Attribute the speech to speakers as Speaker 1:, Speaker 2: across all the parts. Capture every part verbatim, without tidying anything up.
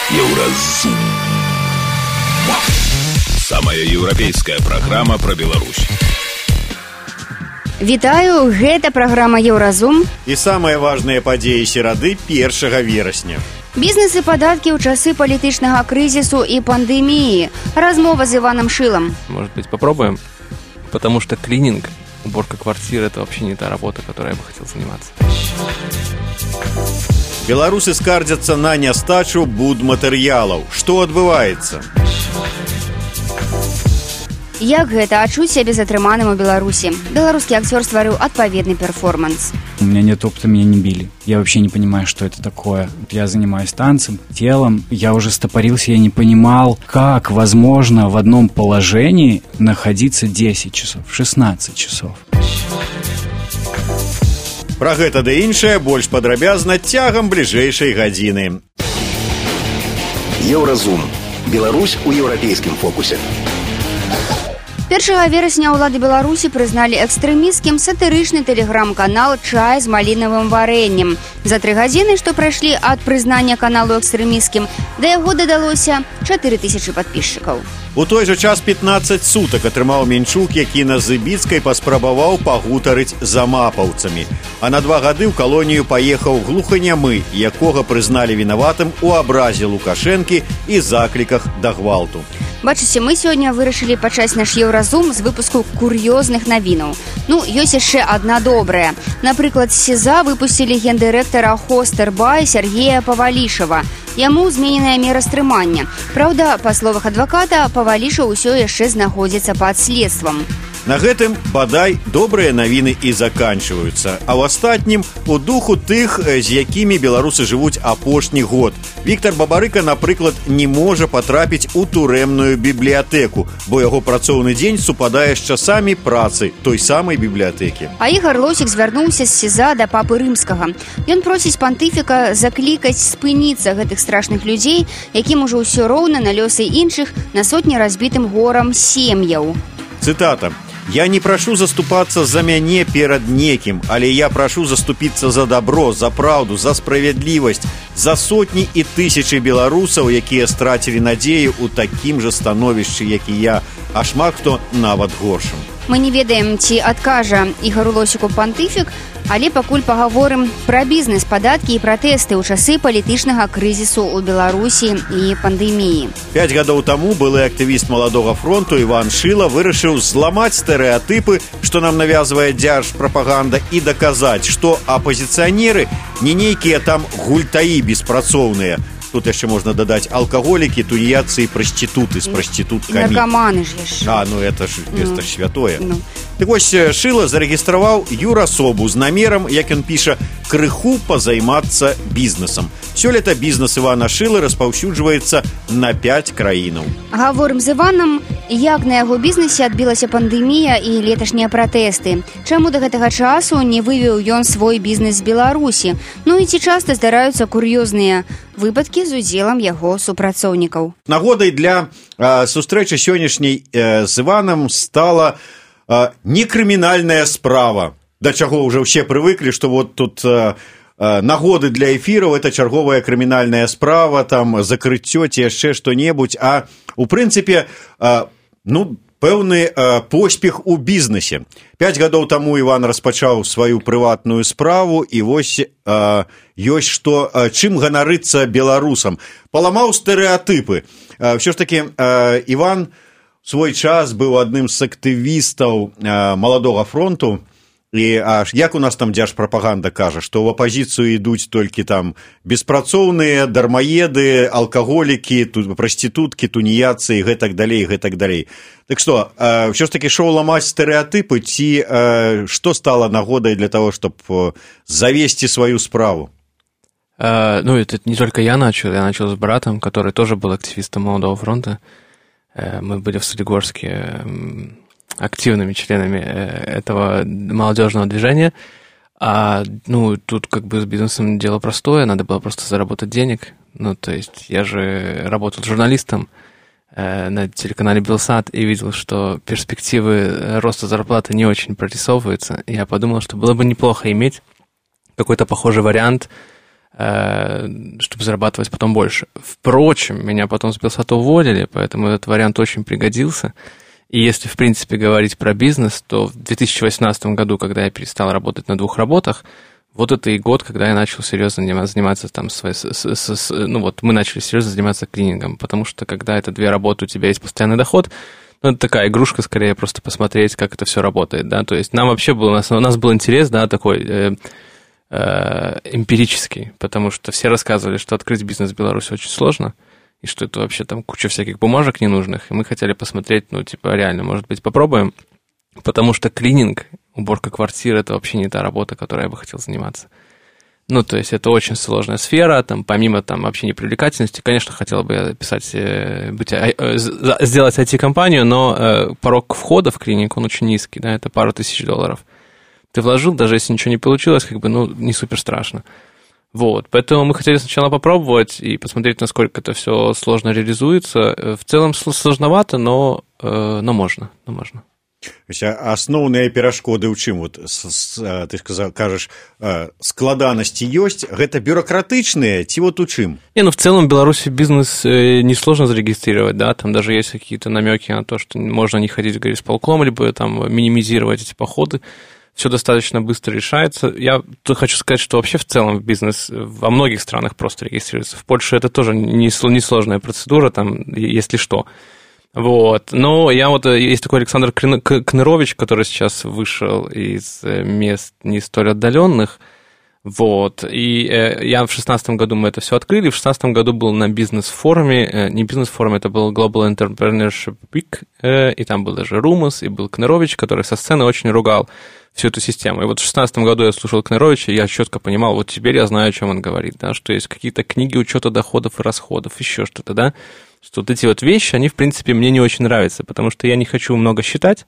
Speaker 1: Еўразум. Самая еўрапейская праграма пра Беларусь.
Speaker 2: Вітаю, гэта праграма Еўразум.
Speaker 3: І самыя важныя падзеі серады першага верасня.
Speaker 2: Бізнес і падаткі ў часы палітычнага крызісу і пандэміі. Размова з Иваном Шилом.
Speaker 4: Может быть, попробуем? Потому что клининг, уборка квартир – это вообще не та работа, которой я бы хотел заниматься.
Speaker 3: Беларусы скардзяцца на нястачу будматэрыялаў. Што адбываецца?
Speaker 2: Як гэта адчуць сябе затрыманым у Беларусі? Беларускі актер стварыў адпаведны перформанс.
Speaker 5: У меня нет опыта, меня не били. Я вообще не понимаю, что это такое. Я занимаюсь танцем, телом. Я уже стопорился, я не понимал, как возможно в одном положении находиться десять часов, шестнадцать часов.
Speaker 3: Пра гэта ды іншае больш падрабязна цягам бліжэйшай гадзіны.
Speaker 1: Еўразум. Беларусь у еўрапейскім фокусе.
Speaker 2: першага верасня ўлады Беларусі прызналі экстрэмісцкім сатырычны тэлеграм-канал «Чай з малінавым варэннем». За тры гадзіны, што прайшлі ад прызнання каналу экстрэмісцкім, да яго дадалося чатыры тысячы падпісчыкаў.
Speaker 3: У той жа час пятнаццаць сутак атрымаў Менчук, які на Зыбіцкай паспрабаваў пагутарыць з амапаўцамі. А на два гады ў калонію паехаў глуханямы, якога прызналі вінаватым у абразе Лукашэнкі і закліках да гвалту.
Speaker 2: Бачыце, мы сёння вырашылі пачаць наш Еўразум з выпуску кур'ёзных навінаў. Ну, ёсць яшчэ адна добрая. Напрыклад, з СІЗА выпусцілі гендырэктара Хостербай Сергея Павалішава. Яму змененая мера стрымання. Праўда, па словах адваката, Павалішаў усё яшчэ знаходзіцца пад следствам.
Speaker 3: На гэтым, бадай, добрыя навіны і заканчваюцца. А ў астатнім, у духу тых, з якімі беларусы жывуць апошні год. Віктор Бабарыка, напрыклад, не можа патрапіць у турэмную бібліятэку, бо яго працоўны дзень супадае з часамі працы той самай бібліятэкі.
Speaker 2: А Ігар Лосік звярнуўся з СІЗА да папы рымскага. Ён просіць пантыфіка заклікаць спыніцца гэтых страшных людзей, якім ужо ўсё роўна на лёсы іншых на сотні разбітым горам сем'яў.
Speaker 3: Цытата. «Я не прашу заступацца за мяне перад некім, але я прашу заступіцца за добро, за праўду, за справядлівасць, за сотні і тысячы беларусаў, якія страцілі надзею ў такім жа становішчы, як і я, а шмат хто нават горшым».
Speaker 2: Мы не ведаем, ці адкажа Ігару Лосіку пантыфік, але пакуль пагаворым пра бізнес, падаткі і пратэсты ў часы палітычнага крызісу ў Беларусі і пандэміі.
Speaker 3: Пяць гадоў таму былы актывіст Маладога фронту Іван Шила вырашыў зламаць стэрэатыпы, што нам навязвае дзяржпрапаганда, і даказаць, што апазіцыянеры не нейкія там гультаі беспрацоўныя. Тут яшчэ можна дадаць алкаголікі, туніяцы і прастытуты з прастытуткамі.
Speaker 2: Наркаманы ж яшчэ.
Speaker 3: А, ну это ж,
Speaker 2: ну,
Speaker 3: это ж святое.
Speaker 2: Ну.
Speaker 3: Так вось, Шила зарэгістраваў юрасобу з намерам, як ён піша, крыху пазаймацца бізнесам. Сёлета бізнес Івана Шилы распаўсюджваецца на пяць краінаў.
Speaker 2: Гаворым з Іванам, як на яго бізнесе адбілася пандэмія і леташнія пратэсты. Чаму да гэтага часу не вывеў ён свой бізнес з Беларусі? Ну і ці часта здараюцца кур'ёзныя выпадкі з удзелам яго супрацоўнікаў.
Speaker 3: Нагодай для э, сустрэчы сённяшняй э, з Іванам стала э, некрымінальная справа. Да чаго ўжо ўсе прывыклі, што вот тут э, э, нагоды для эфіраў это чарговая крымінальная справа, там закрыццё ці яшчэ што-небудзь, а у прынцыпе, э, ну, пэўны э, поспех у бізнесе. Пяць гадоў таму Іван распачаў сваю прыватную справу, і вось э, ёсць што, э, чым ганарыцца беларусам. Паламаў стэрэатыпы. Э, ўсё ж такі э, Іван свой час быў адным з актывістаў э, Маладога фронту, і аж як у нас там дзяржпрапаганда кажа, што ў апазіцыю ідуць толькі там беспрацоўныя, дармаеды, алкаголікі, прастытуткі, туніяцы і гэтак далей, гэтак далей. Так што, э, ўсё ж такі шоў ламаць стэрэатыпы, ці э, што стала нагодай для того, чтобы э, завесці свою справу?
Speaker 4: Uh, ну, это не только я начал, я начал с братом, который тоже был активистом Молодого фронта. Uh, мы были в Солигорске um, активными членами uh, этого молодежного движения. А, ну, тут как бы с бизнесом дело простое, надо было просто заработать денег. Ну, то есть я же работал журналистом uh, на телеканале Белсат и видел, что перспективы роста зарплаты не очень прорисовываются. И я подумал, что было бы неплохо иметь какой-то похожий вариант чтобы зарабатывать потом больше. Впрочем, меня потом с Белсата уволили, поэтому этот вариант очень пригодился. И если, в принципе, говорить про бизнес, то в две тысячи восемнадцатом году, когда я перестал работать на двух работах, вот это и год, когда я начал серьезно заниматься там, с, с, с, с, ну вот мы начали серьезно заниматься клинингом, потому что когда это две работы, у тебя есть постоянный доход, ну, это такая игрушка, скорее, просто посмотреть, как это все работает, да, то есть нам вообще был, у нас, у нас был интерес, да, такой э, э, эмпирический, потому что все рассказывали, что открыть бизнес в Беларуси очень сложно, и что это вообще там куча всяких бумажек ненужных, и мы хотели посмотреть, ну, типа, реально, может быть, попробуем, потому что клининг, уборка квартир – это вообще не та работа, которой я бы хотел заниматься. Ну, то есть это очень сложная сфера, там, помимо там, вообще непривлекательности, конечно, хотел бы я писать, быть, сделать ай ти-компанию, но порог входа в клинику, он очень низкий, да, это пару тысяч долларов. Ты вложил, даже если ничего не получилось, как бы, ну, не супер страшно. Вот, поэтому мы хотели сначала попробовать и посмотреть, насколько это все сложно реализуется. В целом сложновато, но, но можно, но можно.
Speaker 3: Асноўныя перашкоды ў чым вот ты сказал, кажаш, складанасці ёсць, гэта бюрократычныя ці вот у чым?
Speaker 4: Не, ну в целом в Беларуси бизнес несложно зарегистрировать, да, там даже есть какие-то намеки на то, что можно не ходить в горисполком, либо там минимизировать эти походы. Все достаточно быстро решается. Я тут хочу сказать, что вообще в целом бизнес во многих странах просто регистрируется. В Польше это тоже несложная процедура, там, если что. Вот, но я вот, есть такой Александр Кнырович, который сейчас вышел из мест не столь отдаленных, вот, и я в шестнадцатом году мы это все открыли, в шестнадцатом году был на бизнес-форуме, не бизнес-форуме, это был Global Entrepreneurship Week, и там был даже Румас, и был Кнырович, который со сцены очень ругал всю эту систему. И вот в шестнадцатом году я слушал Кныровича, и я четко понимал, вот теперь я знаю, о чем он говорит, да, что есть какие-то книги учета доходов и расходов, еще что-то, да, что вот эти вот вещи, они, в принципе, мне не очень нравятся, потому что я не хочу много считать,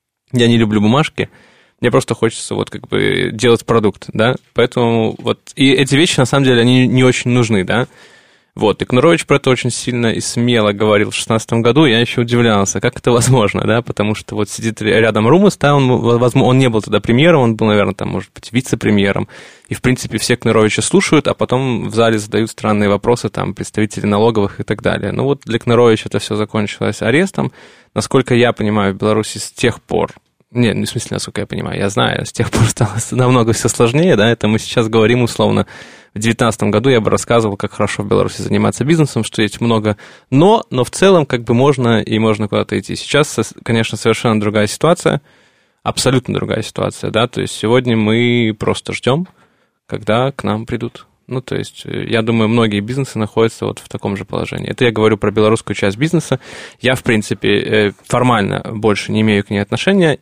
Speaker 4: я не люблю бумажки, мне просто хочется вот как бы делать продукт, да, поэтому вот, и эти вещи, на самом деле, они не очень нужны, да, вот, и Кнырович про это очень сильно и смело говорил в шестнадцатом году, я еще удивлялся, как это возможно, да, потому что вот сидит рядом Румас, да, он, возможно, он не был тогда премьером, он был, наверное, там, может быть, вице-премьером, и, в принципе, все Кныровича слушают, а потом в зале задают странные вопросы, там, представители налоговых и так далее. Ну, вот для Кныровича это все закончилось арестом. Насколько я понимаю, в Беларуси с тех пор, не, ну, в смысле, насколько я понимаю, я знаю, с тех пор стало намного все сложнее, да, это мы сейчас говорим условно. В две тысячи девятнадцатом году я бы рассказывал, как хорошо в Беларуси заниматься бизнесом, что есть много «но», но в целом как бы можно и можно куда-то идти. Сейчас, конечно, совершенно другая ситуация, абсолютно другая ситуация, да, то есть сегодня мы просто ждем, когда к нам придут. Ну, то есть, я думаю, многие бизнесы находятся вот в таком же положении. Это я говорю про белорусскую часть бизнеса. Я, в принципе, формально больше не имею к ней отношения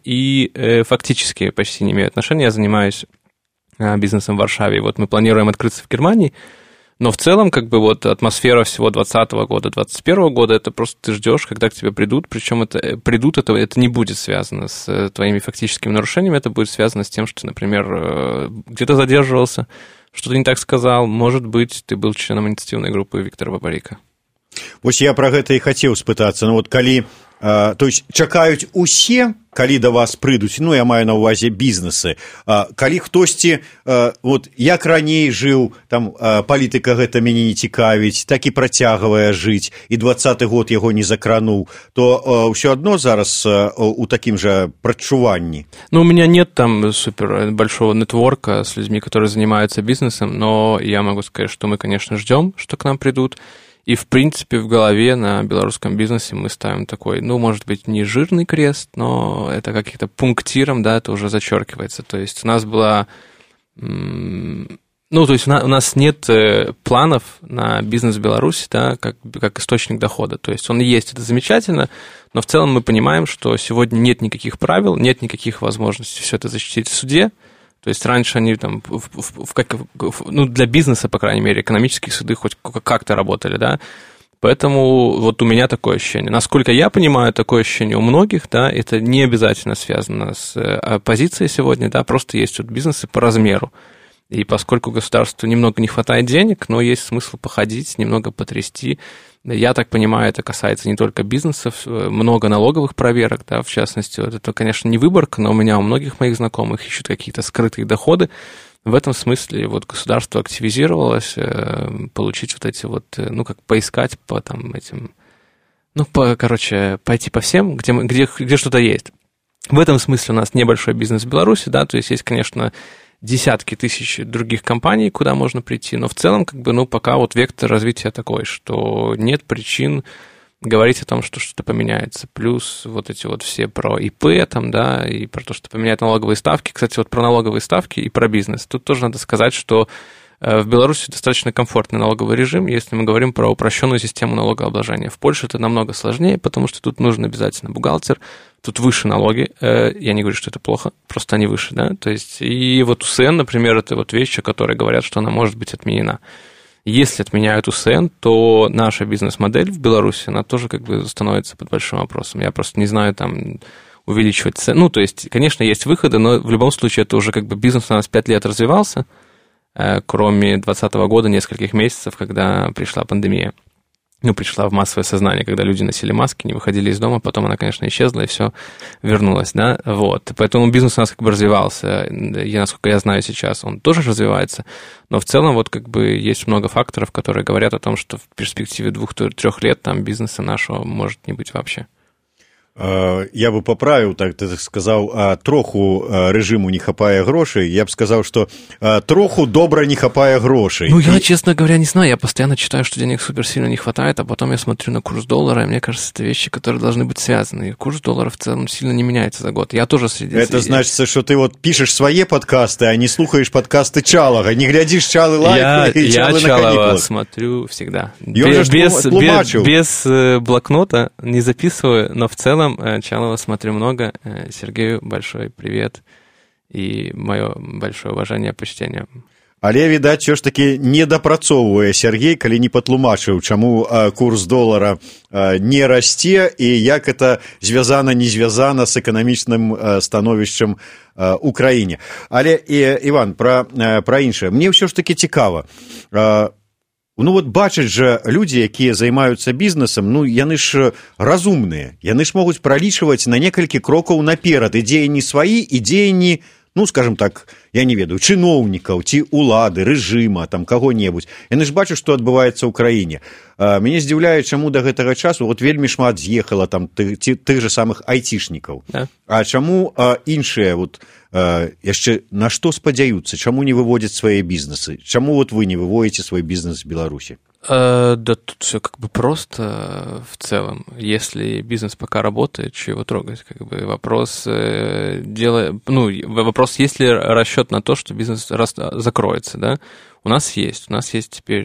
Speaker 4: и фактически почти не имею отношения. Я занимаюсь бизнесом в Варшаве. Вот мы планируем открыться в Германии, но в целом, как бы, вот атмосфера всего двадцатого года, двадцать первого года, это просто ты ждешь, когда к тебе придут, причем это придут, это, это не будет связано с твоими фактическими нарушениями, это будет связано с тем, что ты, например, где-то задерживался, что-то не так сказал, может быть, ты был членом инициативной группы Виктора Бабарика.
Speaker 3: Вот я про гэта і хацеў спытацца, ну вот калі, э, то есть чакаюць усе, калі да вас прыйдуць, ну я маю на ўвазе бізнесы, э, калі хтосьці, э, вот як раней жыў, там э, палітыка гэта мяне не цікавіць, так і працягвае жыць, і двадцаты год яго не закрануў, то э, ўсё адно зараз э, у такім жа прадчуванні.
Speaker 4: Ну, у меня нет там супер большого нетворка с людьми, которые занимаются бизнесом, но я могу сказать, что мы, конечно, ждем, что к нам придут. И, в принципе, в голове на белорусском бизнесе мы ставим такой, ну, может быть, не жирный крест, но это каким-то пунктиром, да, это уже зачеркивается. То есть у нас была... Ну, то есть у нас нет планов на бизнес в Беларуси, да, как, как источник дохода. То есть он есть, это замечательно, но в целом мы понимаем, что сегодня нет никаких правил, нет никаких возможностей все это защитить в суде. То есть раньше они там, в, в, в, как, в, ну, для бизнеса, по крайней мере, экономические суды хоть как-то работали, да. Поэтому вот у меня такое ощущение. Насколько я понимаю, такое ощущение у многих, да, это не обязательно связано с позицией сегодня, да, просто есть вот бизнесы по размеру. И поскольку государству немного не хватает денег, но есть смысл походить, немного потрясти. Я так понимаю, это касается не только бизнесов, много налоговых проверок, да, в частности, вот это, конечно, не выборка, но у меня у многих моих знакомых ищут какие-то скрытые доходы, В этом смысле вот государство активизировалось, получить вот эти вот, ну, как поискать по там этим, ну, по, короче, пойти по всем, где, где, где что-то есть. В этом смысле у нас небольшой бизнес в Беларуси, да, то есть есть, конечно, десятки тысяч других компаний, куда можно прийти, но в целом, как бы, ну, пока вот вектор развития такой, что нет причин говорить о том, что что-то поменяется. Плюс вот эти вот все про ИП, там, да, и про то, что поменяют налоговые ставки. Кстати, вот про налоговые ставки и про бизнес. Тут тоже надо сказать, что в Беларуси достаточно комфортный налоговый режим, если мы говорим про упрощенную систему налогообложения. В Польше это намного сложнее, потому что тут нужен обязательно бухгалтер, тут выше налоги. Я не говорю, что это плохо, просто они выше, да. То есть, и вот УСН, например, это вот вещи, которые говорят, что она может быть отменена. Если отменяют УСН, то наша бизнес-модель в Беларуси, она тоже как бы становится под большим вопросом. Я просто не знаю, там, увеличивать цены. Ну, то есть, конечно, есть выходы, но в любом случае это уже как бы бизнес у нас пять лет развивался, кроме двадцатого года, нескольких месяцев, когда пришла пандемия. Ну, пришла в массовое сознание, когда люди носили маски, не выходили из дома, потом она, конечно, исчезла, и все вернулось, да, вот. Поэтому бизнес у нас как бы развивался, и, насколько я знаю сейчас, он тоже развивается, но в целом вот как бы есть много факторов, которые говорят о том, что в перспективе двух-трех лет там бизнеса нашего может не быть вообще.
Speaker 3: Я бы поправил, так ты сказал, троху рэжыму не хапае грошей, я бы сказал, что троху добра не хапае грошей.
Speaker 4: Ну, я, честно говоря, не знаю, я постоянно читаю, что денег супер сильно не хватает, а потом я смотрю на курс доллара, и мне кажется, это вещи, которые должны быть связаны, и курс доллара в целом сильно не меняется за год. Я тоже среди...
Speaker 3: Это среди... значит, что ты вот пишешь свои подкасты, а не слушаешь подкасты Чалова, не глядишь Чалы лайф
Speaker 4: я,
Speaker 3: и Чалы
Speaker 4: я
Speaker 3: на каникулах. Я
Speaker 4: Чалова смотрю всегда.
Speaker 3: Без,
Speaker 4: без, без, без блокнота не записываю, но в целом Чалова смотрю много. Сергею большой привет и мое большое уважение, почтение.
Speaker 3: Але, відаць, все ж таки не дапрацоўвае Сергей, калі не патлумачыў, чаму курс долара не расце і як это звязана, не звязана з эканамічным становішчам у краіне. Але, Іван, пра, пра іншае. Мне ўсё ж таки цікава. Ну вот бачаць жа людзі, якія займаюцца бізнесам, ну яны ж разумныя, яны ж могуць пралічваць на некалькі крокаў наперад і дзеянні сваі, і дзеянні, ну скажем так, я не ведаю, чыноўнікаў ці улады, рэжыма, там каго-небудзь. Яны ж бачаць, што адбываецца ў краіне. Мяне здзіўляе, чаму да гэтага часу вот вельмі шмат з'ехала там тых, тых же самых айцішнікаў. Да. А чаму а, іншыя вот яшчэ на што спадзяюцца, чаму не выводзяць свае бізнесы, чаму вот вы не выводите свой бизнес в Беларуси?
Speaker 4: Э, да тут все как бы просто в целом. Если бизнес пока работает, что его трогать? Как бы вопрос э, дела, ну вопрос, есть ли расчет на то, что бизнес раз, закроется, да? У нас есть, у нас есть теперь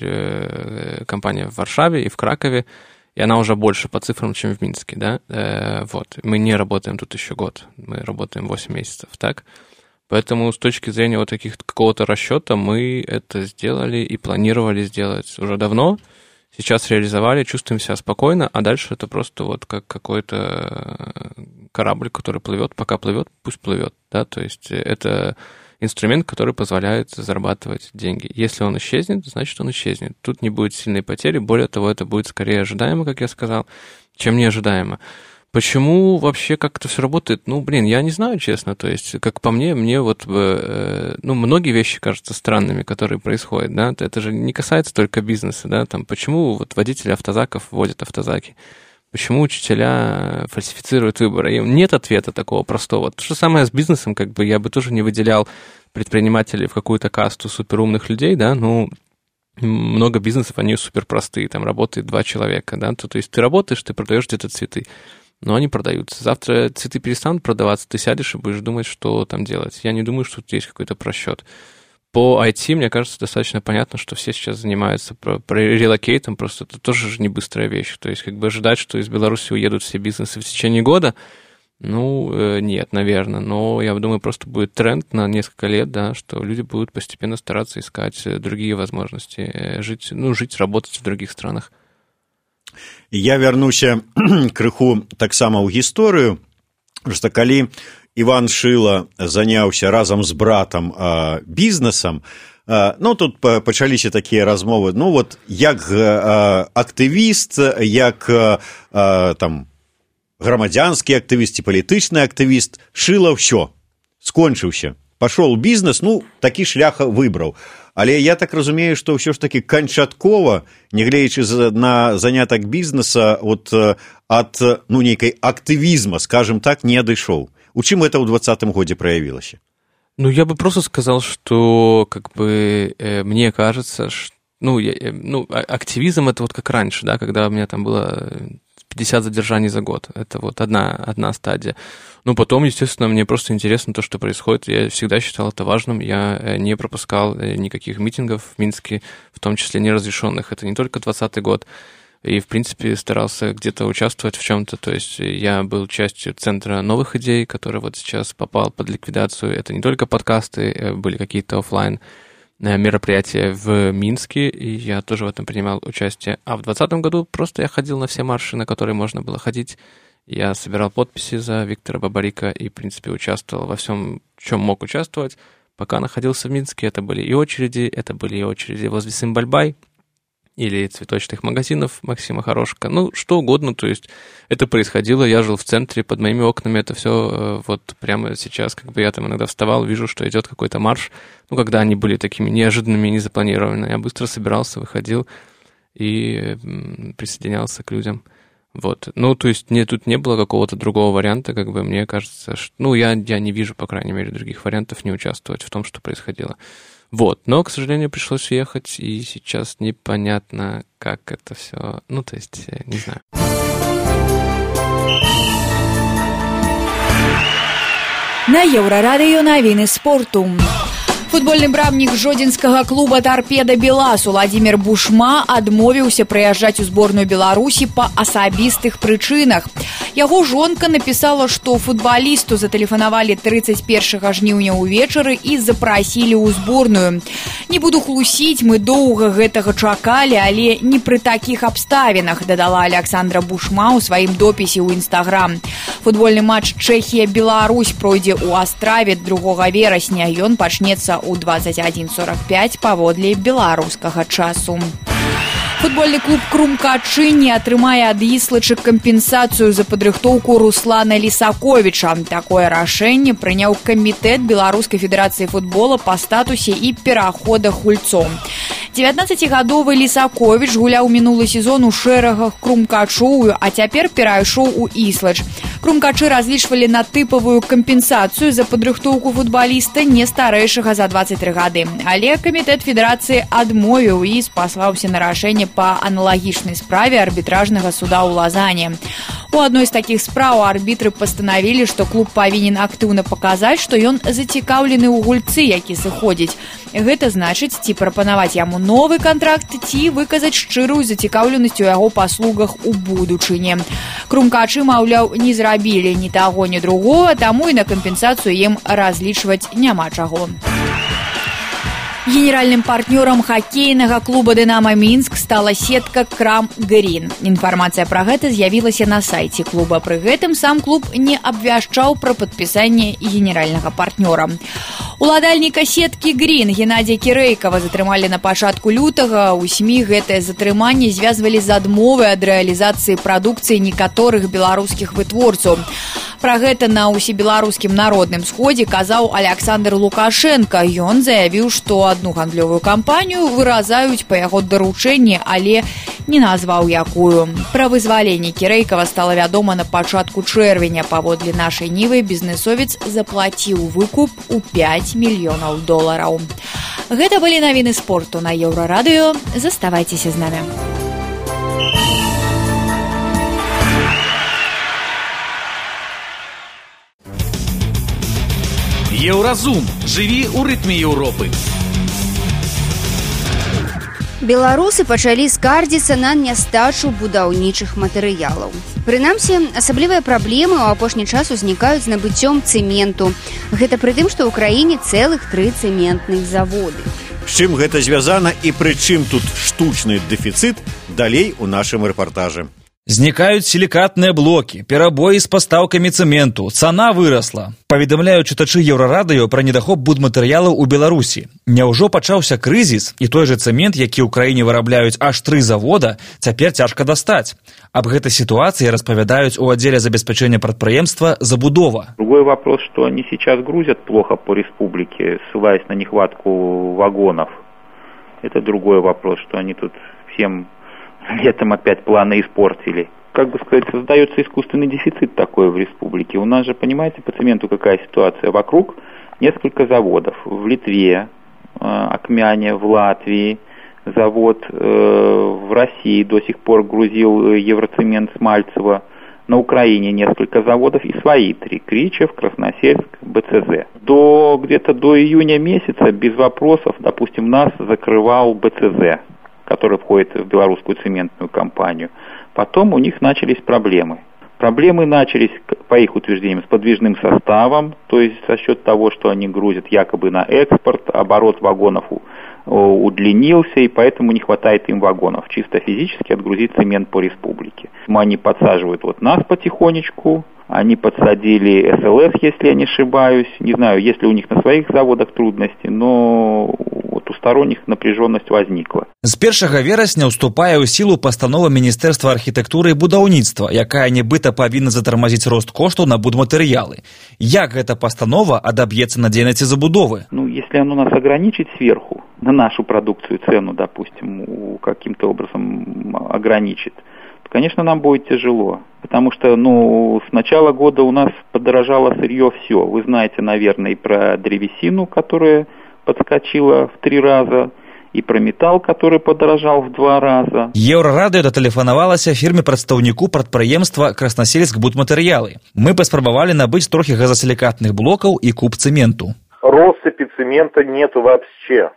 Speaker 4: э, компания в Варшаве и в Кракове, и она уже больше по цифрам, чем в Минске, да, э, вот, мы не работаем тут еще год, мы работаем восемь месяцев, так, поэтому с точки зрения вот таких какого-то расчета мы это сделали и планировали сделать уже давно, сейчас реализовали, чувствуем себя спокойно, а дальше это просто вот как какой-то корабль, который плывет, пока плывет, пусть плывет, да, то есть это инструмент, который позволяет зарабатывать деньги. Если он исчезнет, значит, он исчезнет. Тут не будет сильной потери, более того, это будет скорее ожидаемо, как я сказал, чем неожидаемо. Почему вообще как это все работает? Ну, блин, я не знаю, честно. То есть, как по мне, мне вот, э, ну, многие вещи кажутся странными, которые происходят, да. Это же не касается только бизнеса, да. Там, почему вот водители автозаков водят автозаки? Почему учителя фальсифицируют выборы? Им нет ответа такого простого. То же самое с бизнесом, как бы я бы тоже не выделял предпринимателей в какую-то касту суперумных людей, да, ну, много бизнесов, они суперпростые, там работает два человека, да, то, то есть ты работаешь, ты продаешь где-то цветы, но они продаются. Завтра цветы перестанут продаваться, ты сядешь и будешь думать, что там делать. Я не думаю, что тут есть какой-то просчет. По ай ти, мне кажется, достаточно понятно, что все сейчас занимаются про, про релокейтом, просто это тоже же не быстрая вещь. То есть как бы ожидать, что из Беларуси уедут все бизнесы в течение года, ну, нет, наверное. Но я думаю, просто будет тренд на несколько лет, да, что люди будут постепенно стараться искать другие возможности жить, ну, жить, работать в других странах.
Speaker 3: Я вярнуся крыху таксама ў гісторыю, што калі Іван Шыла заняўся разам з братам а, бізнесам, а, ну, тут пачаліся такія размовы, ну, вот, як а, актывіст, як а, там, грамадзянскі актывіст і палітычны актывіст, Шыла ўсё, скончыўся. пашоў бізнес, ну такі шлях выбраў. Але я так разумею, што ўсё ж такі канчаткова, нягледзячы на занятак бізнеса, от ад ну нейкай актывізма, скажем так, не адышоў. У чым это ў двадцатым годзе праявілася?
Speaker 4: Ну, я бы просто сказал, что, как бы, э, мне кажется, что, ну, я, э, ну, активизм это вот как раньше, да, когда у меня там было пятьдесят задержаний за год. Это вот одна, одна стадия. Ну, потом, естественно, мне просто интересно то, что происходит. Я всегда считал это важным. Я не пропускал никаких митингов в Минске, в том числе неразрешенных. Это не только двадцатый год. И, в принципе, старался где-то участвовать в чем-то. То есть я был частью Центра новых идей, который вот сейчас попал под ликвидацию. Это не только подкасты, были какие-то офлайн мероприятия в Минске, и я тоже в этом принимал участие. А в двадцатом году просто я ходил на все марши, на которые можно было ходить. Я собирал подписи за Виктора Бабарика и, в принципе, участвовал во всем, в чем мог участвовать. Пока находился в Минске, это были и очереди, это были и очереди возле Симбальбай, или цветочных магазинов Максима Хорошка, ну, что угодно, то есть это происходило, я жил в центре, под моими окнами это все вот прямо сейчас, как бы я там иногда вставал, вижу, что идет какой-то марш, ну, когда они были такими неожиданными, незапланированными, я быстро собирался, выходил и присоединялся к людям, вот, ну, то есть мне тут не было какого-то другого варианта, как бы мне кажется, что, ну, я, я не вижу, по крайней мере, других вариантов не участвовать в том, что происходило. Вот, но, к сожалению, пришлось уехать, и сейчас непонятно, как это все, ну, то есть, не знаю.
Speaker 6: На Еўрарадыё навіны спорту. Футбольны брамнік жодзінскага клуба «Торпеда Белас» Уладзімір Бушма адмовіўся прыязджаць у зборную Беларусі па асабістых прычынах. Яго жонка напісала, што футбалісту затэлефанавалі трыццаць першага жніўня ўвечары і запрасілі ў зборную. Не буду хлусіць, мы доўга гэтага чакалі, але не пры такіх абставінах, дадала Александра Бушма ў сваім допісе ў Інстаграм. Футбольны матч Чэхія-Беларусь пройдзе ў Астраве другога верасня. Ён пачнецца у двадцать один сорок пять паводле беларускага часу. Футбольны клуб Крумкачы не атрымае ад Іслачы кампенсацыю за падрыхтоўку Руслана Лісаковіча. Такое рашэнне прыняў камітэт Беларускай федэрацыі футбола па статусе і пераходах гульцом. дзевятнаццацігадовы Лісаковіч гуляў мінулы сезон у шэрагах Крумкачоў, а цяпер перайшоў у Іслач. Крумкачы разлічвалі на тыпавую кампенсацыю за падрыхтоўку футбаліста не старэйшага за двадцать тры гады. Але камітэт федэрацыі адмовіў і спаслаўся на рашэнне па аналагічнай справе арбітражнага суда ў Лазане. У адной з такіх спраў арбітры пастанавілі, што клуб павінен актыўна паказаць, што ён зацікаўлены ў гульцы, які сыходзіць. Гэта значыць, ці прапанаваць яму новы кантракт, ці выказаць шчырую зацікаўленасць у яго паслугах у будучыні. Крумкачы, маўляў, не зрабілі ні таго, ні другога, таму і на кампенсацыю ім разлічваць няма чаго. Генеральным партнёрам хакейнага клуба «Дынамо Мінск» стала сетка «Крам Грін». Інфармацыя пра гэта з'явілася на сайце клуба. Пры гэтым сам клуб не абвяшчаў пра падпісанне генеральнага партнёра. Уладальніка сеткі «Грін» Геннадзія Кірэйкава затрымалі на пачатку лютага. У СМІ гэтае затрыманне звязвалі з адмовай ад рэалізацыі прадукцыі некаторых беларускіх вытворцаў. Пра гэта на ўсебеларускім народным сходзе казаў Александр Лукашенко. Ён заявіў, што одну гандлёвую кампанію выразаюць па яго даручэнні, але не назваў якую. Пра вызваленне Кірэйкава стала вядома на пачатку чэрвеня. Паводле нашай нівы бізнэсовец заплаціў выкуп у пять мільёнаў долараў. Гэта былі навіны спорту на Еўрарадыё. Заставайцеся з намі.
Speaker 7: Еўразум. Жыві ў рытме Еўропы.
Speaker 2: Беларусы пачалі скардзіцца на нястачу будаўнічых матэрыялаў. Прынамсі, асаблівыя праблемы ў апошні час узнікаюць з набыццём цэменту. Гэта пры тым, што ў краіне цэлых тры цэментных заводы.
Speaker 3: З чым гэта звязана і пры чым тут штучны дэфіцыт, далей у нашым рэпартажы.
Speaker 8: Знікаюць сілікатныя блокі, перабоі з пастаўкамі цэменту, цана вырасла. Паведамляюць чытачы Еўрарадыё пра недахоп будматэрыялаў у Беларусі. Няўжо пачаўся крызіс, і той жа цэмент, які ў краіне вырабляюць аж тры завода, цяпер цяжка дастаць. Аб гэтай сітуацыі распавядаюць у аддзеле забеспячэння прадпрыемства «Забудова».
Speaker 9: Другой вопрос, что они сейчас грузят плохо по республике, ссылаясь на нехватку вагонов. Это другой вопрос, что они тут всем летом опять планы испортили. Как бы сказать, создается искусственный дефицит такой в республике. У нас же, понимаете, по цементу какая ситуация? Вокруг несколько заводов. В Литве, Акмяне, в Латвии, завод в России до сих пор грузил Евроцемент с Мальцева. На Украине несколько заводов и свои три. Кричев, Красносельск, БЦЗ. До, где-то до июня месяца без вопросов, допустим, нас закрывал БЦЗ, который входит в белорусскую цементную компанию. Потом у них начались проблемы. Проблемы начались, по их утверждениям, с подвижным составом, то есть за счет того, что они грузят якобы на экспорт, оборот вагонов удлинился, и поэтому не хватает им вагонов. Чисто физически отгрузить цемент по республике. Они подсаживают вот нас потихонечку, они подсадили СЛС, если я не ошибаюсь. Не знаю, есть ли у них на своих заводах трудности, но вот у сторонних напряженность возникла.
Speaker 8: З першага верасня ўступае ў сілу пастанова Міністэрства архітэктуры і будаўніцтва, якая нібыта павінна затармазіць рост коштаў на будматэрыялы. Як гэта пастанова адаб'ецца на дзейнасці забудовы?
Speaker 9: Ну, если оно нас ограничит сверху, на нашу продукцию цену, допустим, каким-то образом ограничит, то, конечно, нам будет тяжело. Потому что, ну, с начала года у нас подорожало сырье все. Вы знаете, наверное, и про древесину, которая подскочила в три раза, и про металл, который подорожал в два раза.
Speaker 8: Еўрарадыё датэлефанавалася фірме прадстаўніку прадпрыемства «Красносельск будматэрыялы». Мы паспрабавалі набыць трохі газасілікатных блокаў і куб цементу.
Speaker 10: Россыпи цемента нету вообще.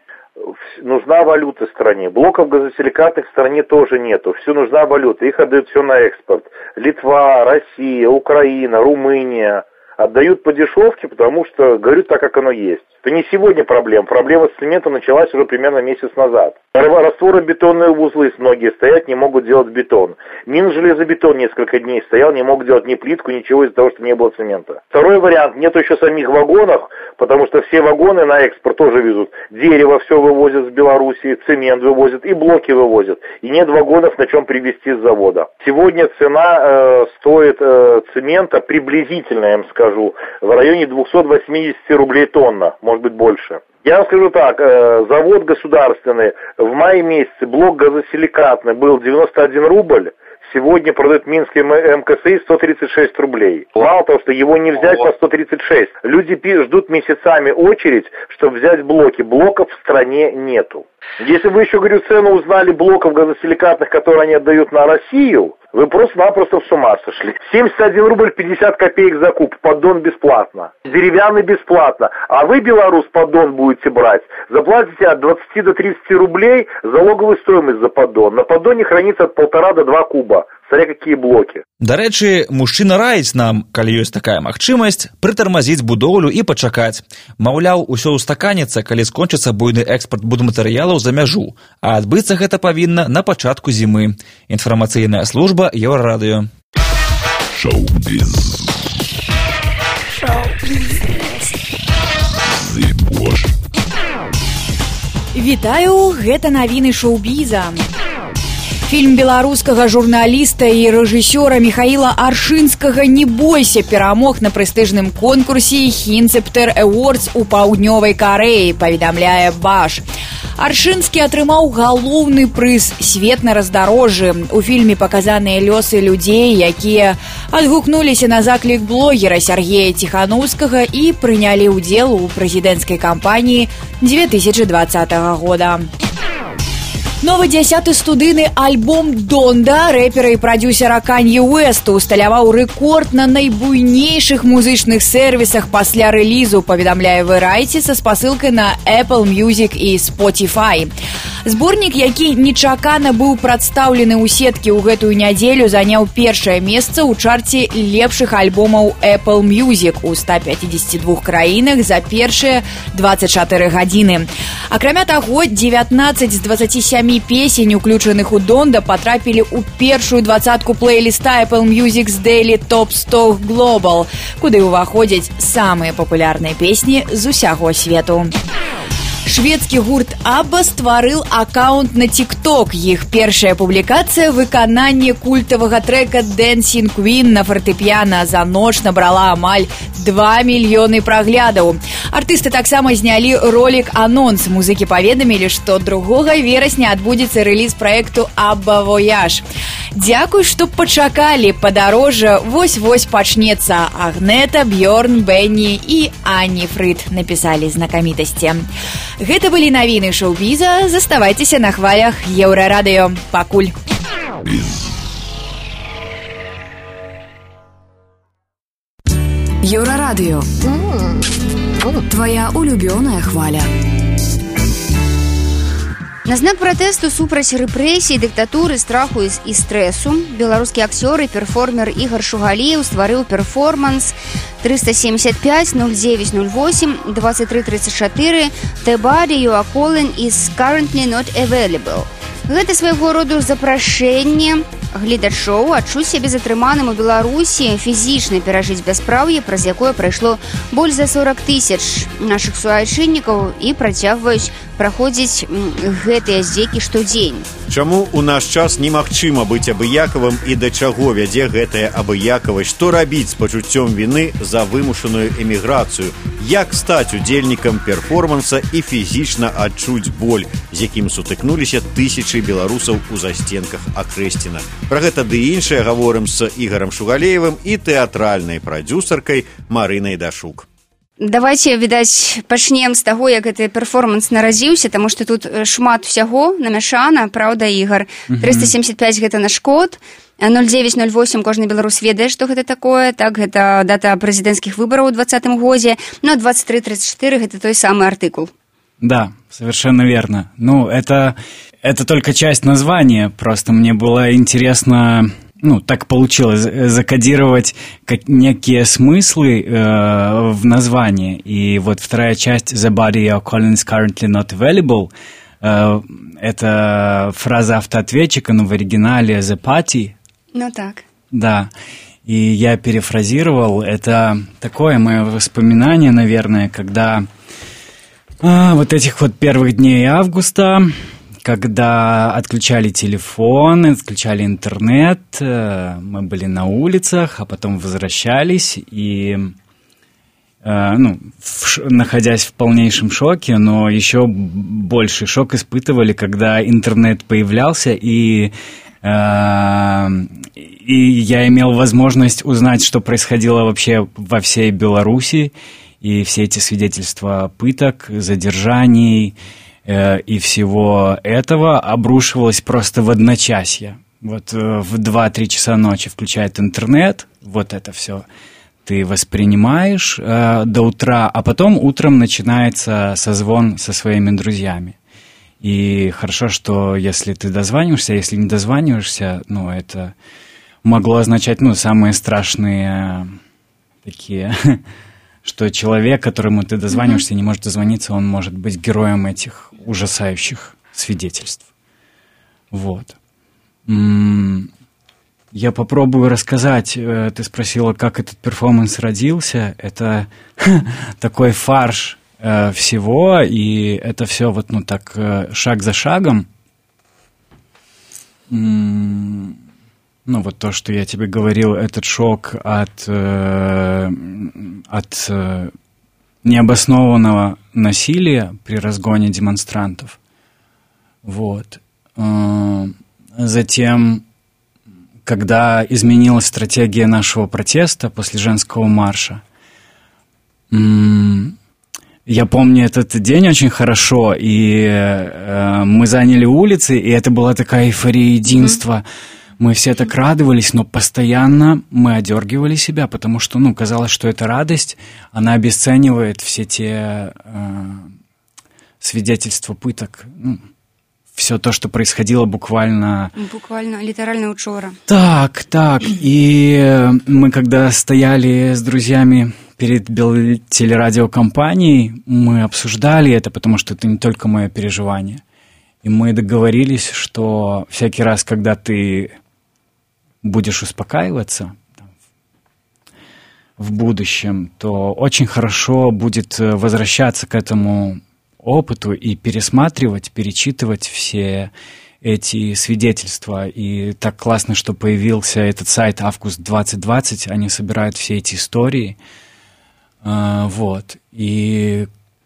Speaker 10: Нужна валюта в стране. Блоков газосиликатных в стране тоже нету. Все нужна валюта. Их отдают все на экспорт. Литва, Россия, Украина, Румыния. Отдают по дешевке, потому что говорят так, как оно есть. Это не сегодня проблема. Проблема с цементом началась уже примерно месяц назад. Растворобетонные узлы многие стоят, не могут делать бетон. Минжелезобетон несколько дней стоял, не мог делать ни плитку, ничего из-за того, что не было цемента. Второй вариант, нету еще самих вагонов, потому что все вагоны на экспорт тоже везут. Дерево все вывозят с Белоруссии, цемент вывозят и блоки вывозят. И нет вагонов, на чем привезти с завода. Сегодня цена э, стоит э, цемента приблизительно, я вам скажу, в районе двести восемьдесят рублей тонна, может быть больше. Я вам скажу так, э, завод государственный в мае месяце, блок газосиликатный был девяносто один рубль, сегодня продают Минский МКСИ сто тридцать шесть рублей. Мало того, что его не взять по сто тридцать шесть, люди ждут месяцами очередь, чтобы взять блоки. Блоков в стране нету. Если вы еще, говорю, цену узнали блоков газосиликатных, которые они отдают на Россию, вы просто-напросто с ума сошли. семьдесят один рубль пятьдесят копеек за куб, поддон бесплатно. Деревянный бесплатно. А вы, белорус, поддон будете брать, заплатите от двадцати до тридцати рублей залоговую стоимость за поддон. На поддоне хранится от полтора до два куба. Смотря какие блоки.
Speaker 8: Дарэчы, мужчына раіць нам, калі ёсць такая магчымасць, прытармазіць будоўлю і пачакаць. Маўляў, усё устаканіцца, калі скончыцца буйны экспорт будматэрыялаў за мяжу, а адбыцца гэта павінна на пачатку зімы. Інфармацыйная служба Еўрарадыё.
Speaker 1: Шоу-біз. Шоу-біз.
Speaker 6: Вітаю, гэта навіны шоу-біза. Фільм беларускага журналіста і рэжысёра Михаіла Аршынскага «Не бойся» перамог на прэстыжным конкурсе «Хінцэптэр Эвордс» у Паўднёвай Карэі, паведамляе Баш. Аршынскі атрымаў галоўны прыз «Свет на раздарожжы». У фільме паказаныя лёсы людзей, якія адгукнуліся на заклік блогера Сергея Ціханаўскага і прынялі ўдзел у прэзідэнцкай кампаніі две тысячи двадцатого года. Новы дзясяты студыйны альбом «Донда» рэпера і прадзюсера Канье Уэста усталяваў рэкорд на найбуйнейшых музычных сервісах пасля рэлізу, паведамляе Variety са спасылкай на Apple Music і Spotify. Зборнік, які нечакана быў прадстаўлены ў сеткі ў гэтую нядзелю, заняў першае месца ў чарце лепшых альбомаў Apple Music у ста пяцідзесяці двух краінах за першыя дваццаць чатыры гадзіны. Акрамя таго, дзевятнаццаць з дваццаці сямі песень, уключаных у Донда, патрапілі ў першую двадцатку плейліста Apple Music з Daily Top сто Global, куды ўваходзяць самыя папулярныя песні з усяго свету. Шведскі гурт Абба стварыў аккаунт на TikTok. Іх першая публікацыя — выкананне культавага трэка Dancing Queen на фартэпіяна за ноч набрала амаль два мільёны праглядаў. Артысты таксама знялі ролік-анонс. Музыкі паведамілі, што другога верасня адбудзецца рэліз праекту Abba Voyage. Дзякуй, што пачакалі. Падарожжа вось-вось пачнецца. Агнета, Бьорн, Бенні і Анні Фрыд напісалі знакамітасці. Гэта былі навіны шоу-біза. Заставайцеся на хвалях Еўрарадыё. Пакуль.
Speaker 11: Еўрарадыё. Твоя улюбёная хваля.
Speaker 2: На знак пратэсту супраць рэпрэсій, дыктатуры, страху і стрэсу беларускі акцёр і перформер Ігар Шугалеў стварыў перформанс трыста семьдесят пять ноль девять ноль восемь двадцать три тридцать четыре The body you are calling is currently not available. Гэта свайго роду запрашэнне гледачоў адчуць сябе затрыманым у Беларусі, фізічна перажыць бяспраўе, праз якое прайшло больш за сорок тысяч нашых суайчыннікаў, і працягваюць праходзіць гэтыя здзекі штодзень.
Speaker 3: Чаму у наш час немагчыма быць абыякавым і да чаго вядзе гэтая абыякавасць? Што рабіць з пачуццём віны за вымушаную эміграцыю? Як стаць удзельнікам перформанса і фізічна адчуць боль, з якім сутыкнуліся тысячы беларусаў у застенках Акрэсціна? Пра гэта ды іншае гаворым з Ігарам Шугалеевым і тэатральнай прадзюсаркай Марынай Дашук.
Speaker 2: Давайте, відаць, пачнем з таго, як гэты перформанс нарадзіўся, таму што тут шмат усяго намяшана, праўда, Ігар? трыста семьдесят пять гэта наш код, ноль девять ноль восемь кожны беларус ведае, што гэта такое, так, гэта дата прэзідэнцкіх выбараў у двадцатым годзе, ну, а двадцать три тридцать четыре гэта той самы артыкул.
Speaker 5: Да, совершенно верно. Ну, это, это только часть названия, просто мне было интересно... Ну, так получилось, закодировать как некие смыслы э, в названии. И вот вторая часть «The body you're calling is currently not available» э, это фраза автоответчика, но в оригинале «The party».
Speaker 2: Ну так.
Speaker 5: Да. И я перефразировал. Это такое мое воспоминание, наверное, когда э, вот этих вот первых дней августа... Когда отключали телефон, отключали интернет, мы были на улицах, а потом возвращались и, ну, в, находясь в полнейшем шоке, но еще больший шок испытывали, когда интернет появлялся, и, и я имел возможность узнать, что происходило вообще во всей Беларуси, и все эти свидетельства пыток, задержаний, и всего этого обрушивалось просто в одночасье. Вот в два-три часа ночи включает интернет, вот это все ты воспринимаешь э, до утра, а потом утром начинается созвон со своими друзьями. И хорошо, что если ты дозваниваешься, если не дозваниваешься, ну, это могло означать, ну, самые страшные такие... что человек, которому ты дозваниваешься, не может дозвониться, он может быть героем этих ужасающих свидетельств. Вот. Я попробую рассказать. Ты спросила, как этот перформанс родился. Это такой фарш всего, и это все вот, ну, так, шаг за шагом. Ну, вот то, что я тебе говорил, этот шок от, э, от э, необоснованного насилия при разгоне демонстрантов. Вот. Э, затем, когда изменилась стратегия нашего протеста после женского марша, э, я помню этот день очень хорошо, и э, мы заняли улицы, и это была такая эйфория единства. Mm-hmm. Мы все так радовались, но постоянно мы одергивали себя, потому что, ну, казалось, что эта радость, она обесценивает все те э, свидетельства пыток, ну, все то, что происходило буквально...
Speaker 2: Буквально, литерально учора.
Speaker 5: Так, так. И мы когда стояли с друзьями перед телерадиокомпанией, мы обсуждали это, потому что это не только мое переживание. И мы договорились, что всякий раз, когда ты будешь успокаиваться в будущем, то очень хорошо будет возвращаться к этому опыту и пересматривать, перечитывать все эти свидетельства. И так классно, что появился этот сайт «Август двадцать двадцать», они собирают все эти истории. Вот. И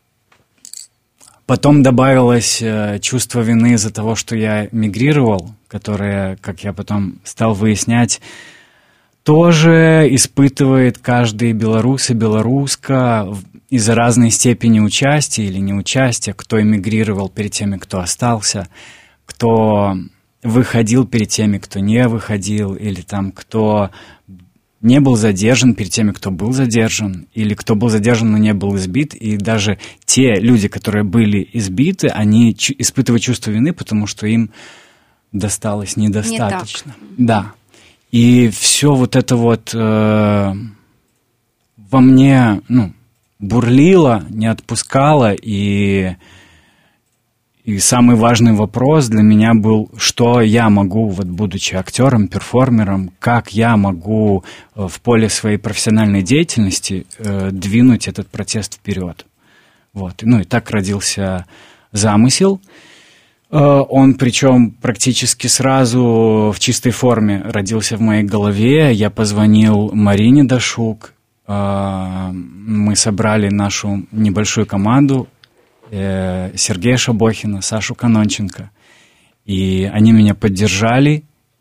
Speaker 5: потом добавилось чувство вины из-за того, что я мигрировал, которое, как я потом стал выяснять, тоже испытывает каждый белорус и белоруска из-за разной степени участия или неучастия, кто эмигрировал перед теми, кто остался, кто выходил перед теми, кто не выходил, или там кто не был задержан перед теми, кто был задержан, или кто был задержан, но не был избит. И даже те люди, которые были избиты, они чу- испытывают чувство вины, потому что им досталось недостаточно. Не да. И все вот это вот э, во мне, ну, бурлило, не отпускало, и, и самый важный вопрос для меня был, что я могу, вот будучи актером, перформером, как я могу в поле своей профессиональной деятельности э, двинуть этот протест вперед. Вот. Ну и так родился замысел. Он, причем, практически сразу в чистой форме родился в моей голове. Я позвонил Марине Дашук. Мы собрали нашу небольшую команду. Сергея Шабохина, Сашу Канонченко. И они меня поддержали.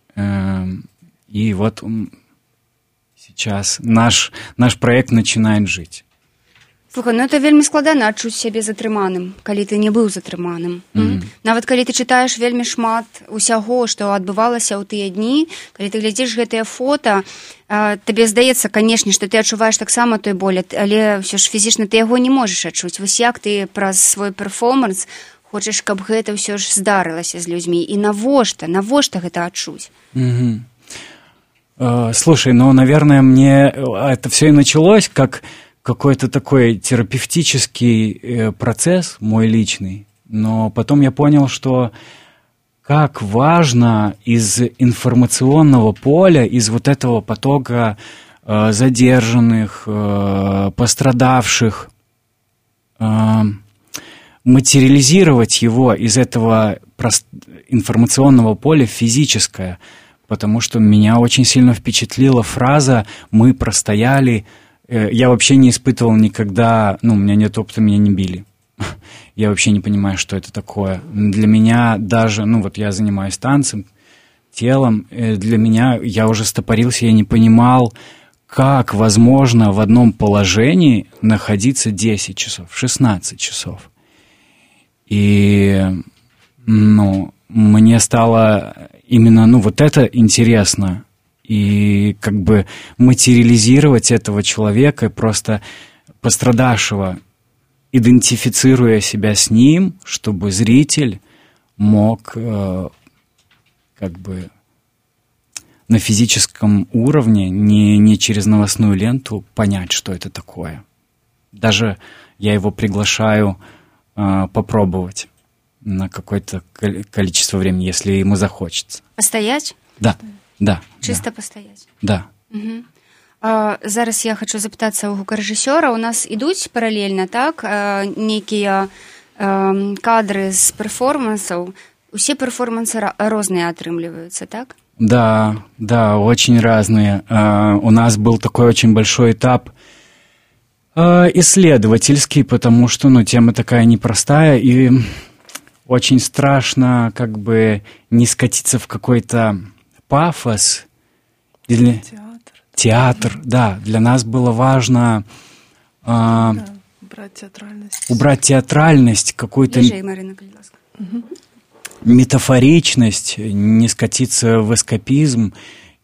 Speaker 5: И вот сейчас наш, наш проект начинает жить.
Speaker 2: Слухай, ну это вельмі складана адчуць сябе затрыманым, калі ты не быў затрыманым. Mm-hmm. Нават калі ты чытаеш вельмі шмат усяго, што адбывалася ў тыя дні, калі ты глядзіш гэтыя фота, табе здаецца, канешне, што ты адчуваеш таксама той боль, але ўсё ж фізічна ты яго не можаш адчуць. Вось як ты праз свой перформанс хочаш, каб гэта ўсё ж здарылася з людзьмі, і навошта, навошта гэта адчуць?
Speaker 5: Mm-hmm. Uh, слушай, ну, наверное, мне это все и началось как какой-то такой терапевтический процесс мой личный, но потом я понял, что как важно из информационного поля, из вот этого потока э, задержанных, э, пострадавших, э, материализировать его из этого прост... информационного поля в физическое, потому что меня очень сильно впечатлила фраза «мы простояли». Я вообще не испытывал никогда, ну, у меня нет опыта, меня не били. Я вообще не понимаю, что это такое. Для меня даже, ну, вот я занимаюсь танцем, телом, для меня, я уже стопорился, я не понимал, как возможно в одном положении находиться десять часов, шестнадцать часов. И, ну, мне стало именно, ну, вот это интересно. И как бы материализировать этого человека, просто пострадавшего, идентифицируя себя с ним, чтобы зритель мог э, как бы на физическом уровне, не, не через новостную ленту, понять, что это такое. Даже я его приглашаю э, попробовать на какое-то количество времени, если ему захочется.
Speaker 2: Постоять?
Speaker 5: Да. Да,
Speaker 2: чисто
Speaker 5: да.
Speaker 2: Постоять.
Speaker 5: Да.
Speaker 2: Угу. А, зараз я хочу запытацца у гукарэжысёра. У нас ідуць паралельна, так, а, нейкія а, кадры з перформансаў. Усе перформансы розныя атрымліваюцца, так?
Speaker 5: Да, да, очень разные. А, у нас был такой очень большой этап а, исследовательский, потому что, ну, тема такая непростая, и очень страшно как бы не скатиться в какой-то пафос или театр. Театр, да. Для нас было важно э, да, убрать театральность, убрать театральность, какую-то
Speaker 2: угу.
Speaker 5: метафоричность, не скатиться в эскапизм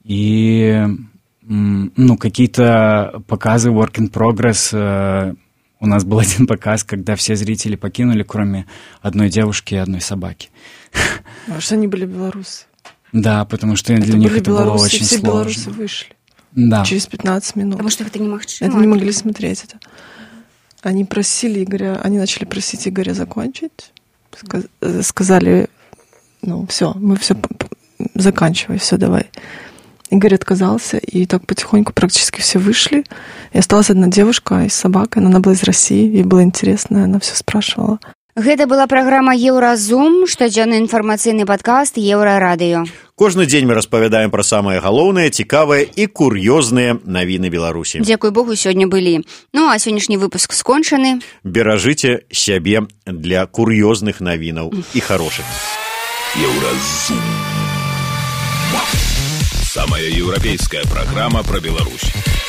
Speaker 5: и ну, какие-то показы work in progress э, У нас был один показ, когда все зрители покинули, кроме одной девушки и одной собаки.
Speaker 12: А что они были белорусы?
Speaker 5: Да, потому что для них это было очень
Speaker 12: все
Speaker 5: сложно.
Speaker 12: Белорусы вышли.
Speaker 5: Да.
Speaker 12: Через пятнадцать минут.
Speaker 2: Потому что это не могли.
Speaker 12: Это не могли смотреть это. Они просили Игоря, они начали просить Игоря закончить. Сказали, ну, все, мы все заканчивай, все, давай. Игорь отказался, и так потихоньку практически все вышли. И осталась одна девушка и с собакой, но она была из России, ей было интересно, она все спрашивала.
Speaker 2: Гэта была праграма «Еўразум», штодзённы інфармацыйны падкаст «Еўрарадыё».
Speaker 3: Кожны дзень мы распавядаем пра самыя галоўныя, цікавыя і кур'ёзныя навіны Беларусі.
Speaker 2: Дзякуй Богу, сёння былі. Ну, а сённяшні выпуск скончаны.
Speaker 3: Беражыце сябе для кур'ёзных навінаў і хорошых.
Speaker 1: Еўразум. Самая еўрапейская праграма пра Беларусь.